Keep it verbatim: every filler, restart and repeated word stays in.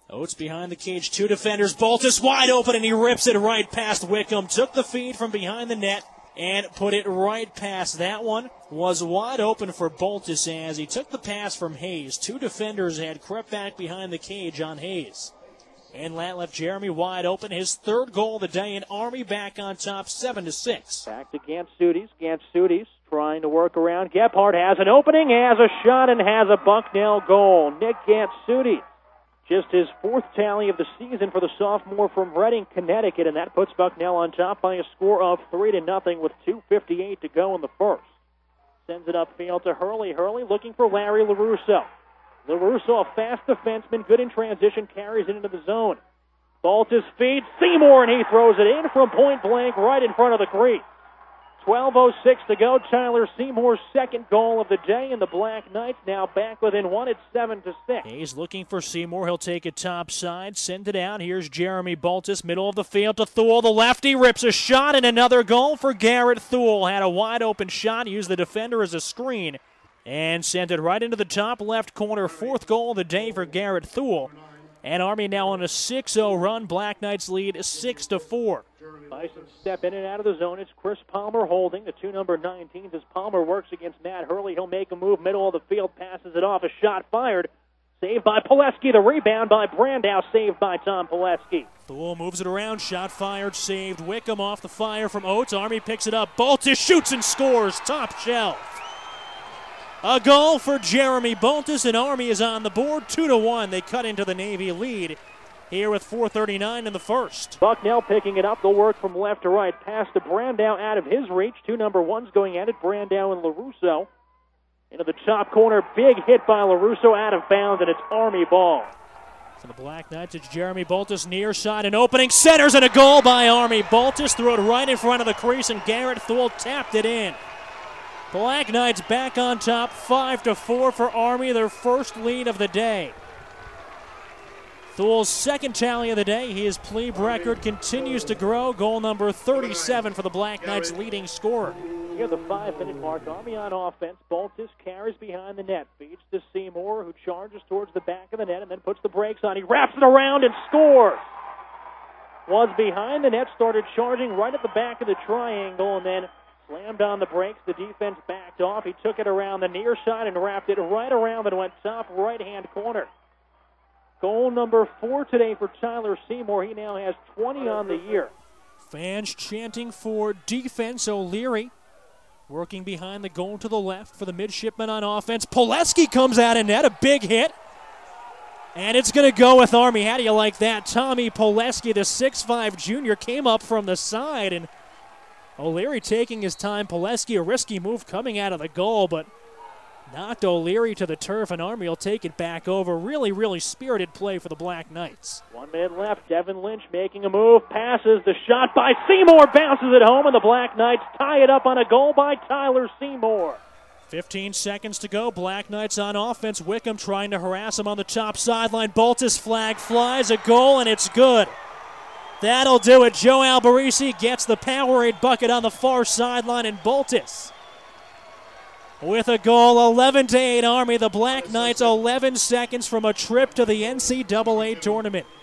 Oates behind the cage, two defenders. Baltus wide open, and he rips it right past Wickham. Took the feed from behind the net and put it right past. That one was wide open for Baltus as he took the pass from Hayes. Two defenders had crept back behind the cage on Hayes. And that left Jeremy wide open. His third goal of the day, and Army back on top, seven to six. Back to Gantsutis. Gantsutis trying to work around. Gebhardt has an opening, has a shot, and has a Bucknell goal. Nick Gantsutis, just his fourth tally of the season for the sophomore from Reading, Connecticut, and that puts Bucknell on top by a score of three to nothing with two fifty-eight to go in the first. Sends it upfield to Hurley. Hurley looking for Larry LaRusso. LaRusso, a fast defenseman, good in transition, carries it into the zone. Baltus feeds Seymour, and he throws it in from point blank right in front of the crease. twelve oh six to go. Tyler Seymour's second goal of the day, and the Black Knights now back within one. It's seven to six. Hayes looking for Seymour. He'll take it top side, send it out. Here's Jeremy Baltus, middle of the field to Thule. The lefty rips a shot, and another goal for Garrett Thule. Had a wide open shot, used the defender as a screen, and sent it right into the top left corner. Fourth goal of the day for Garrett Thule. And Army now on a six oh run. Black Knights lead six to four. Bison step in and out of the zone. It's Chris Palmer holding the two number nineteens as Palmer works against Matt Hurley. He'll make a move, middle of the field, passes it off. A shot fired. Saved by Pileski. The rebound by Brandow. Saved by Tom Pileski. Thule moves it around. Shot fired. Saved. Wickham off the fire from Oates. Army picks it up. Baltus shoots and scores. Top shelf. A goal for Jeremy Baltus, and Army is on the board, two to one. They cut into the Navy lead here with four thirty-nine in the first. Bucknell picking it up. They'll work from left to right. Pass to Brandow out of his reach. Two number ones going at it, Brandow and LaRusso. Into the top corner, big hit by LaRusso, out of bounds, and it's Army ball. For the Black Knights, it's Jeremy Baltus, near side, an opening, centers, and a goal by Army. Baltus threw it right in front of the crease, and Garrett Thule tapped it in. Black Knights back on top, five to four for Army, their first lead of the day. Thule's second tally of the day. His plebe record continues to grow. Goal number thirty-seven for the Black Knights' leading scorer. Near the five-minute mark, Army on offense. Baltus carries behind the net, feeds to Seymour, who charges towards the back of the net and then puts the brakes on. He wraps it around and scores. Was behind the net, started charging right at the back of the triangle, and then slammed on the brakes. The defense backed off. He took it around the near side and wrapped it right around and went top right-hand corner. Goal number four today for Tyler Seymour. He now has twenty on the year. Fans chanting for defense. O'Leary working behind the goal to the left for the midshipman on offense. Pileski comes out of net, a big hit. And it's going to go with Army. How do you like that? Tommy Pileski, the six five junior, came up from the side, and O'Leary taking his time. Pileski, a risky move coming out of the goal, but knocked O'Leary to the turf, and Army will take it back over. Really, really spirited play for the Black Knights. One minute left. Devin Lynch making a move. Passes. The shot by Seymour. Bounces it home, and the Black Knights tie it up on a goal by Tyler Seymour. fifteen seconds to go. Black Knights on offense. Wickham trying to harass him on the top sideline. Baltus flag flies. A goal, and it's good. That'll do it. Joe Alberici gets the Powerade bucket on the far sideline, and Baltus with a goal. Eleven to eight Army. The Black Knights eleven seconds from a trip to the N C double A tournament.